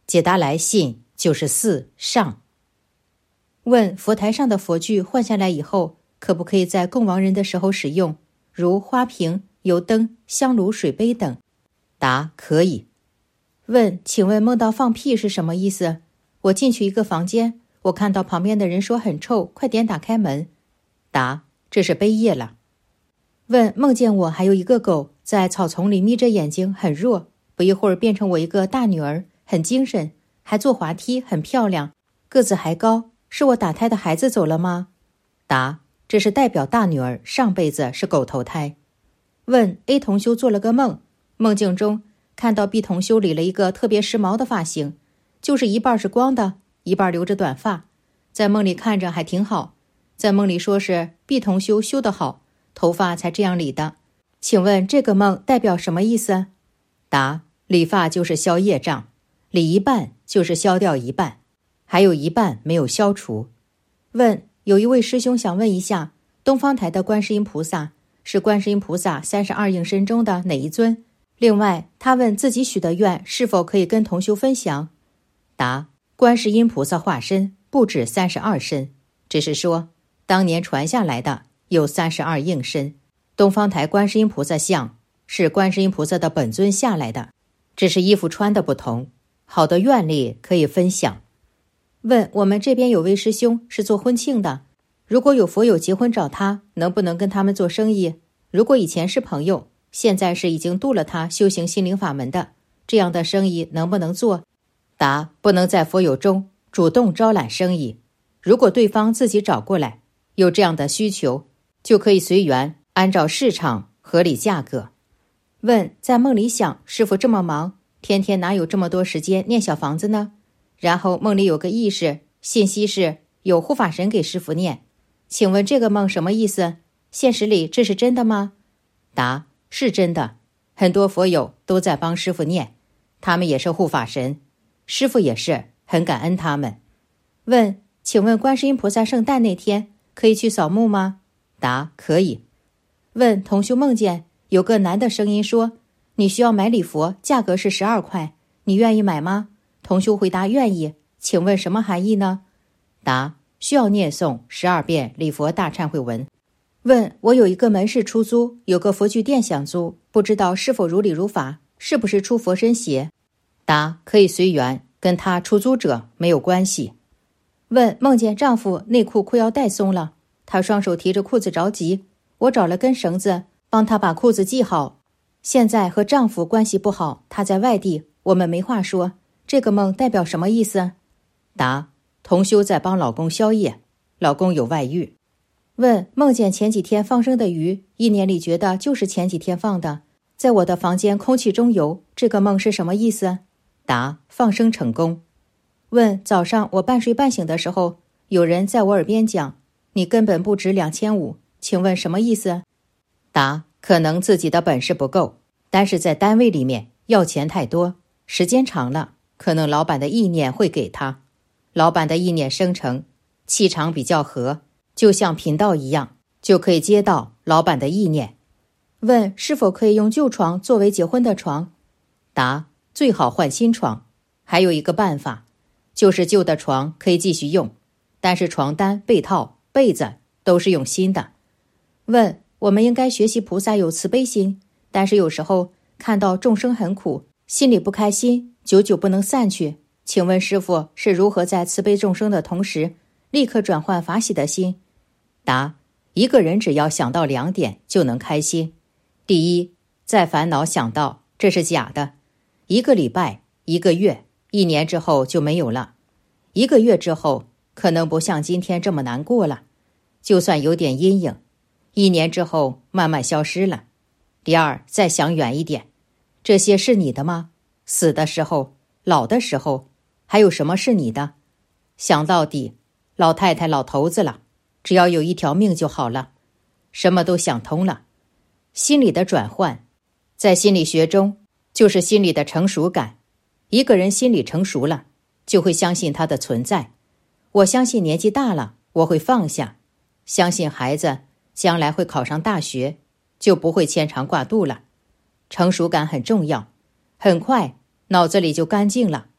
解答来信94上。问佛台上的佛具换下来以后，可不可以在供亡人的时候使用，如花瓶、油灯、香炉、水杯等？答：可以。问：请问梦到放屁是什么意思？我进去一个房间，我看到旁边的人说很臭，快点打开门。答：这是悲业了。问：梦见我还有一个狗在草丛里眯着眼睛，很弱，不一会儿变成我一个大女儿，很精神，还坐滑梯，很漂亮，个子还高，是我打胎的孩子走了吗？答：这是代表大女儿上辈子是狗投胎。问 A 同修做了个梦，梦境中看到 B 同修理了一个特别时髦的发型，就是一半是光的，一半留着短发，在梦里看着还挺好，在梦里说是 B 同修修得好，头发才这样理的。请问这个梦代表什么意思？答：理发就是消业障，理一半就是消掉一半，还有一半没有消除。问：有一位师兄想问一下，东方台的观世音菩萨是观世音菩萨32应身中的哪一尊？另外他问自己许的愿是否可以跟同修分享？答：观世音菩萨化身不止32身，只是说当年传下来的有32应身，东方台观世音菩萨像是观世音菩萨的本尊下来的，只是衣服穿的不同，好的愿力可以分享。问：我们这边有位师兄是做婚庆的，如果有佛友结婚找他，能不能跟他们做生意？如果以前是朋友，现在是已经度了他修行心灵法门的，这样的生意能不能做？答：不能在佛友中主动招揽生意，如果对方自己找过来，有这样的需求，就可以随缘，按照市场合理价格。问：在梦里想师父这么忙，天天哪有这么多时间念小房子呢？然后梦里有个意识信息是有护法神给师父念，请问这个梦什么意思？现实里这是真的吗？答：是真的，很多佛友都在帮师父念，他们也是护法神，师父也是很感恩他们。问：请问观世音菩萨圣诞那天可以去扫墓吗？答：可以。问：同修梦见有个男的声音说，你需要买礼佛，价格是12块，你愿意买吗？同修回答愿意。请问什么含义呢？答：需要念诵12遍礼佛大忏悔文。问：我有一个门市出租，有个佛具店想租，不知道是否如理如法，是不是出佛身邪？答：可以随缘，跟他出租者没有关系。问：梦见丈夫内裤裤腰带松了，他双手提着裤子着急，我找了根绳子帮他把裤子系好，现在和丈夫关系不好，他在外地，我们没话说，这个梦代表什么意思？答：同修在帮老公消业，老公有外遇。问：梦见前几天放生的鱼，意念里觉得就是前几天放的，在我的房间空气中游，这个梦是什么意思？答：放生成功。问：早上我半睡半醒的时候，有人在我耳边讲，你根本不值2500，请问什么意思？答：可能自己的本事不够，但是在单位里面要钱太多，时间长了，可能老板的意念会给他，老板的意念生成，气场比较合，就像频道一样，就可以接到老板的意念。问：是否可以用旧床作为结婚的床？答：最好换新床。还有一个办法，就是旧的床可以继续用，但是床单、被套、被子都是用新的。问：我们应该学习菩萨有慈悲心，但是有时候看到众生很苦，心里不开心，久久不能散去，请问师父是如何在慈悲众生的同时立刻转换法喜的心？答：一个人只要想到2点就能开心。第一，在烦恼想到这是假的，1个礼拜、1个月、1年之后就没有了，1个月之后可能不像今天这么难过了，就算有点阴影，1年之后慢慢消失了。第二，再想远一点，这些是你的吗？死的时候、老的时候，还有什么是你的？想到底，老太太、老头子了，只要有一条命就好了，什么都想通了。心理的转换，在心理学中就是心理的成熟感。一个人心理成熟了，就会相信他的存在。我相信年纪大了，我会放下，相信孩子将来会考上大学，就不会牵肠挂肚了。成熟感很重要，很快脑子里就干净了，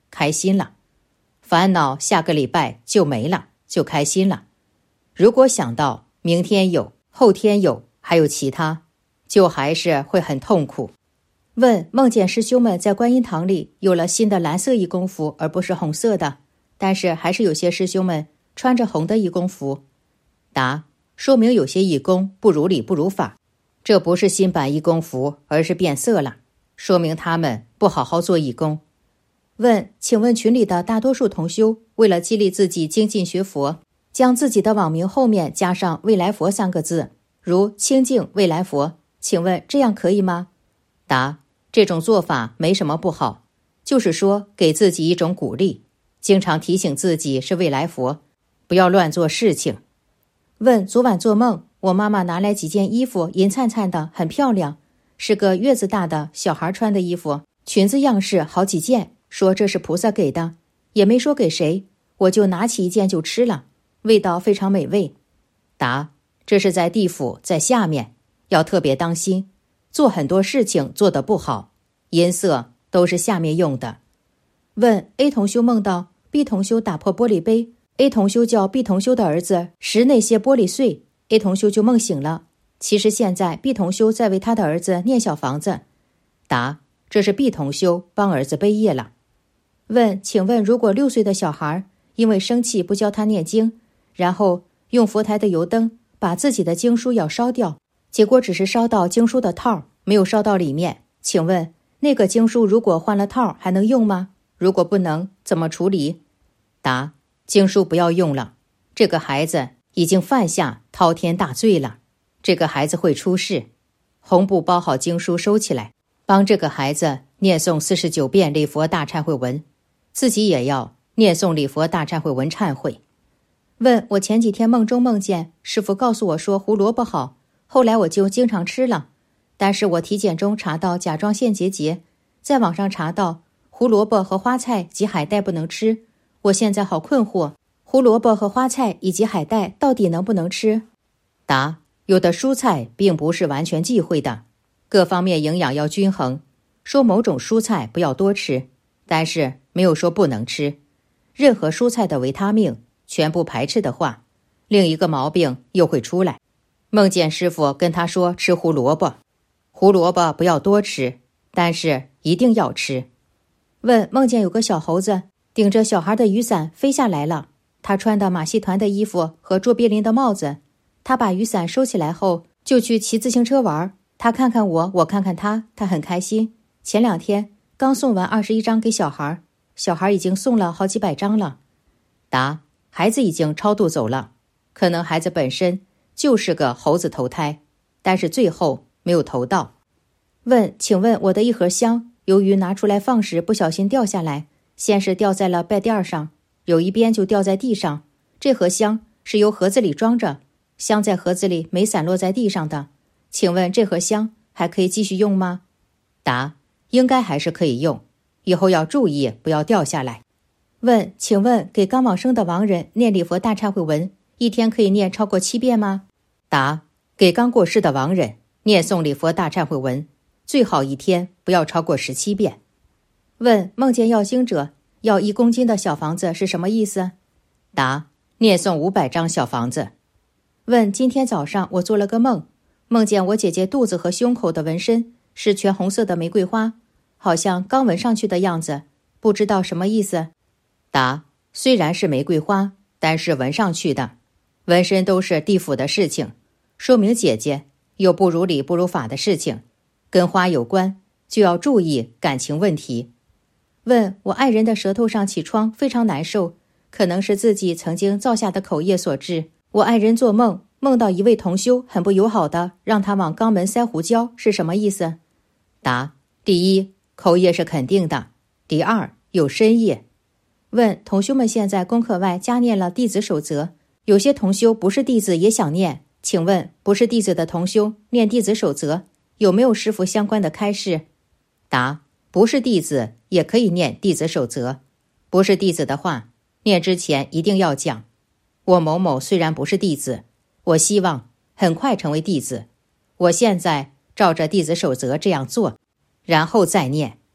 开心了；烦恼下个礼拜就没了，就开心了。如果想到明天有，后天有，还有其他，就还是会很痛苦。问：梦见师兄们在观音堂里有了新的蓝色义工服，而不是红色的，但是还是有些师兄们穿着红的义工服。答：说明有些义工不如理不如法，这不是新版义工服，而是变色了，说明他们不好好做义工。问：请问群里的大多数同修为了激励自己精进学佛，将自己的网名后面加上未来佛3个字，如清净未来佛，请问这样可以吗？答：这种做法没什么不好，就是说给自己一种鼓励，经常提醒自己是未来佛，不要乱做事情。问：昨晚做梦，我妈妈拿来几件衣服，银灿灿的，很漂亮，是个月子大的小孩穿的衣服，裙子样式好几件，说这是菩萨给的，也没说给谁，我就拿起一件就吃了，味道非常美味。答：这是在地府，在下面，要特别当心，做很多事情做得不好，银色都是下面用的。问： A 同修梦到 B 同修打破玻璃杯， A 同修叫 B 同修的儿子拾那些玻璃碎， A 同修就梦醒了，其实现在 B 同修在为他的儿子念小房子。答：这是 B 同修帮儿子背业了。问：请问如果6岁的小孩因为生气不教他念经，然后用佛台的油灯把自己的经书要烧掉，结果只是烧到经书的套，没有烧到里面，请问那个经书如果换了套还能用吗？如果不能，怎么处理？答：经书不要用了，这个孩子已经犯下滔天大罪了，这个孩子会出事。红布包好经书收起来，帮这个孩子念诵49遍礼佛大忏悔文，自己也要念诵礼佛大忏悔文忏悔。问：我前几天梦中梦见师父告诉我说胡萝卜好，后来我就经常吃了，但是我体检中查到甲状腺结节，在网上查到胡萝卜和花菜及海带不能吃，我现在好困惑，胡萝卜和花菜以及海带到底能不能吃？答：有的蔬菜并不是完全忌讳的，各方面营养要均衡，说某种蔬菜不要多吃，但是没有说不能吃。任何蔬菜的维他命全部排斥的话，另一个毛病又会出来。梦见师父跟他说吃胡萝卜，胡萝卜不要多吃，但是一定要吃。问：梦见有个小猴子顶着小孩的雨伞飞下来了，他穿的马戏团的衣服和卓别林的帽子，他把雨伞收起来后就去骑自行车玩，他看看我，我看看他，他很开心。前2天刚送完21张给小孩，小孩已经送了好几百张了。答：孩子已经超度走了，可能孩子本身就是个猴子投胎，但是最后没有投到。问：请问我的一盒香，由于拿出来放时不小心掉下来，先是掉在了拜垫上，有一边就掉在地上，这盒香是由盒子里装着，香在盒子里没散落在地上的，请问这盒香还可以继续用吗？答：应该还是可以用，以后要注意不要掉下来。问：请问给刚往生的亡人念礼佛大忏悔文，一天可以念超过7遍吗？答：给刚过世的亡人念诵礼佛大忏悔文，最好一天不要超过17遍。问：梦见要经者要1公斤的小房子是什么意思？答：念诵500张小房子。问：今天早上我做了个梦，梦见我姐姐肚子和胸口的纹身是全红色的玫瑰花，好像刚纹上去的样子，不知道什么意思。答：虽然是玫瑰花，但是纹上去的，纹身都是地府的事情，说明姐姐有不如理不如法的事情，跟花有关，就要注意感情问题。问：我爱人的舌头上起疮非常难受，可能是自己曾经造下的口业所致。我爱人做梦，梦到一位同修很不友好的让他往肛门塞胡椒，是什么意思？答：第一，口业是肯定的；第二，有身业。问：同修们现在功课外加念了弟子守则，有些同修不是弟子也想念，请问不是弟子的同修念弟子守则有没有师父相关的开示？答：不是弟子也可以念弟子守则，不是弟子的话，念之前一定要讲，我某某虽然不是弟子，我希望很快成为弟子，我现在照着弟子守则这样做，然后再念。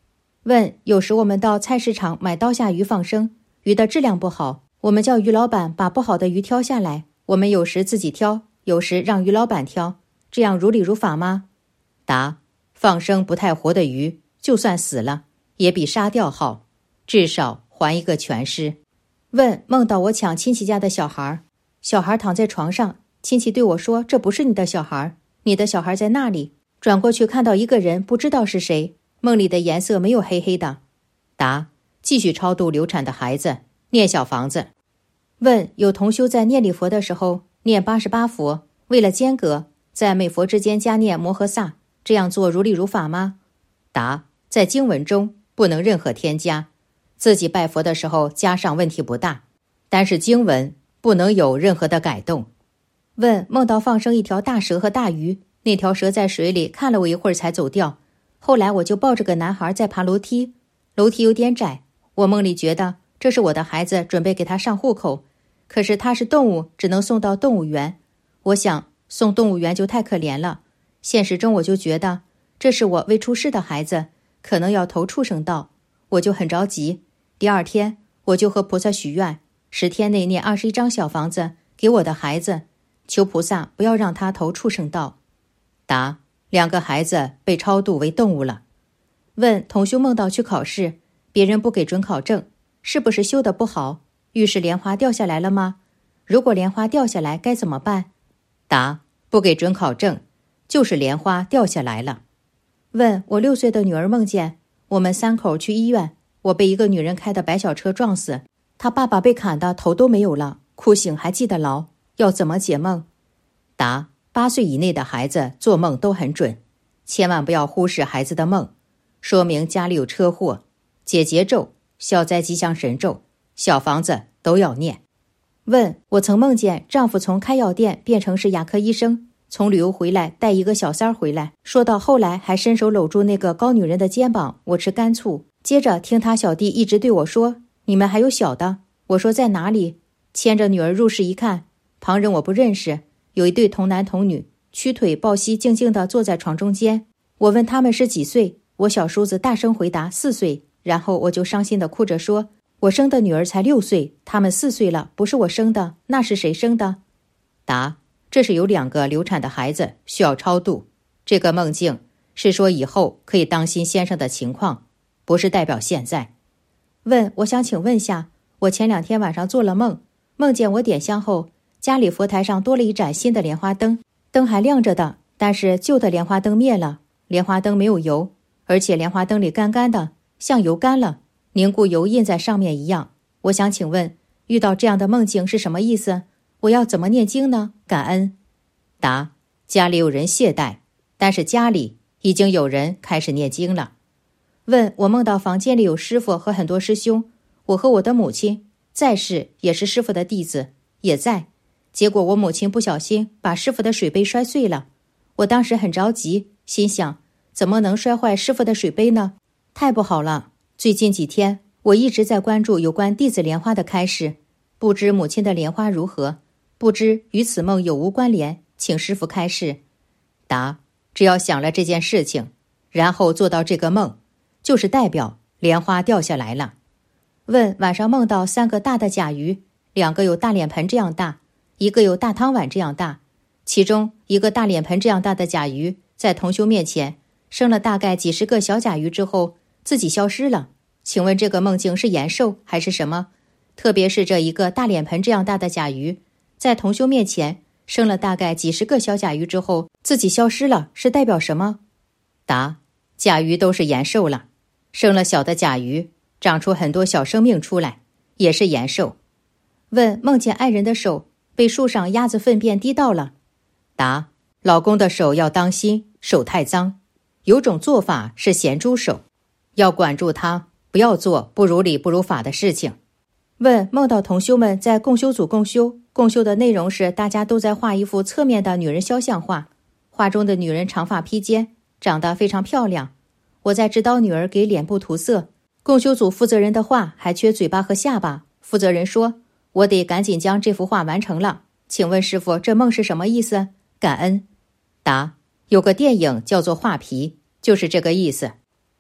问，有时我们到菜市场买刀下鱼放生，鱼的质量不好，我们叫鱼老板把不好的鱼挑下来，我们有时自己挑，有时让鱼老板挑，这样如理如法吗？答：放生不太活的鱼，就算死了，也比杀掉好，至少还一个全尸。问，梦到我抢亲戚家的小孩，小孩躺在床上，亲戚对我说，这不是你的小孩，你的小孩在那里。转过去看到一个人，不知道是谁，梦里的颜色没有黑黑的。答：继续超度流产的孩子，念小房子。问，有同修在念礼佛的时候念88佛，为了间隔，在每佛之间加念摩诃萨，这样做如理如法吗？答：在经文中不能任何添加，自己拜佛的时候加上问题不大，但是经文不能有任何的改动。问，梦到放生一条大蛇和大鱼，那条蛇在水里看了我一会儿才走掉，后来我就抱着个男孩在爬楼梯，楼梯有点窄，我梦里觉得这是我的孩子，准备给他上户口，可是他是动物，只能送到动物园，我想送动物园就太可怜了，现实中我就觉得这是我未出世的孩子，可能要投畜生道，我就很着急。第二天我就和菩萨许愿，10天内念21张小房子给我的孩子，求菩萨不要让他投畜生道。答：2个孩子被超度为动物了。问，同修梦到去考试，别人不给准考证，是不是修得不好？浴室莲花掉下来了吗？如果莲花掉下来该怎么办？答：不给准考证，就是莲花掉下来了。问，我6岁的女儿梦见我们3口去医院，我被一个女人开的白小车撞死，她爸爸被砍的头都没有了，哭醒还记得牢，要怎么解梦？答：8岁以内的孩子做梦都很准，千万不要忽视孩子的梦，说明家里有车祸，解结咒、消灾吉祥神咒、小房子都要念。问，我曾梦见丈夫从开药店变成是牙科医生，从旅游回来带一个小三儿回来，说到后来还伸手搂住那个高女人的肩膀，我吃干醋。接着听他小弟一直对我说，你们还有小的？我说在哪里？牵着女儿入室一看，旁人我不认识，有一对童男童女，屈腿抱膝静静地坐在床中间。我问他们是几岁，我小叔子大声回答4岁，然后我就伤心地哭着说，我生的女儿才6岁，他们4岁了，不是我生的，那是谁生的？答：这是有2个流产的孩子需要超度，这个梦境是说以后可以当心先生的情况，不是代表现在。问，我想请问下，我前2天晚上做了梦，梦见我点香后，家里佛台上多了一盏新的莲花灯，灯还亮着的，但是旧的莲花灯灭了，莲花灯没有油，而且莲花灯里干干的，像油干了，凝固油印在上面一样。我想请问，遇到这样的梦境是什么意思？我要怎么念经呢？感恩。答：家里有人懈怠，但是家里已经有人开始念经了。问，我梦到房间里有师傅和很多师兄，我和我的母亲在世也是师傅的弟子，也在，结果我母亲不小心把师傅的水杯摔碎了，我当时很着急，心想怎么能摔坏师傅的水杯呢？太不好了。最近几天我一直在关注有关弟子莲花的开示，不知母亲的莲花如何，不知与此梦有无关联，请师父开示。答：只要想了这件事情，然后做到这个梦，就是代表莲花掉下来了。问，晚上梦到3个大的甲鱼，2个有大脸盆这样大，一个有大汤碗这样大，其中一个大脸盆这样大的甲鱼在同修面前生了大概几10个小甲鱼之后自己消失了，请问这个梦境是延寿还是什么？特别是这一个大脸盆这样大的甲鱼在同修面前生了大概几10个小甲鱼之后自己消失了，是代表什么？答：甲鱼都是延寿了，生了小的甲鱼长出很多小生命出来，也是延寿。问，梦见爱人的手被树上鸭子粪便滴到了。答：老公的手要当心，手太脏，有种做法是咸猪手，要管住他，不要做不如理不如法的事情。问，梦到同修们在共修组共修，共修的内容是大家都在画一幅侧面的女人肖像画，画中的女人长发披肩，长得非常漂亮，我在指导女儿给脸部涂色，共修组负责人的画还缺嘴巴和下巴，负责人说我得赶紧将这幅画完成了，请问师父这梦是什么意思？感恩。答：有个电影叫做画皮，就是这个意思。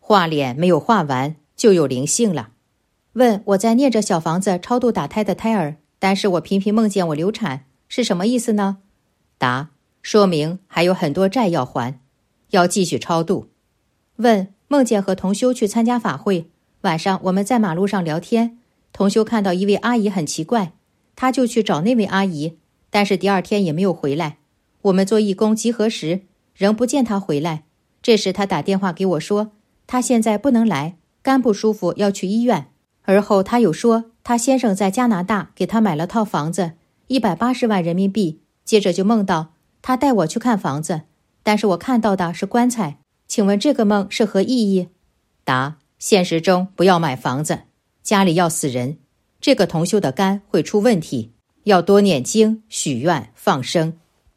画脸没有画完就有灵性了。问我在念着小房子超度打胎的胎儿，但是我频频梦见我流产，是什么意思呢？答：说明还有很多债要还，要继续超度。问梦见和同修去参加法会，晚上我们在马路上聊天，同修看到一位阿姨很奇怪，他就去找那位阿姨，但是第二天也没有回来。我们做义工集合时仍不见他回来，这时他打电话给我说他现在不能来，肝不舒服要去医院。而后他又说他先生在加拿大给他买了套房子，180万人民币。接着就梦到他带我去看房子，但是我看到的是棺材。请问这个梦是何意义？答：现实中不要买房子，家里要死人，这个同修的肝会出问题，要多念经、许愿、放生。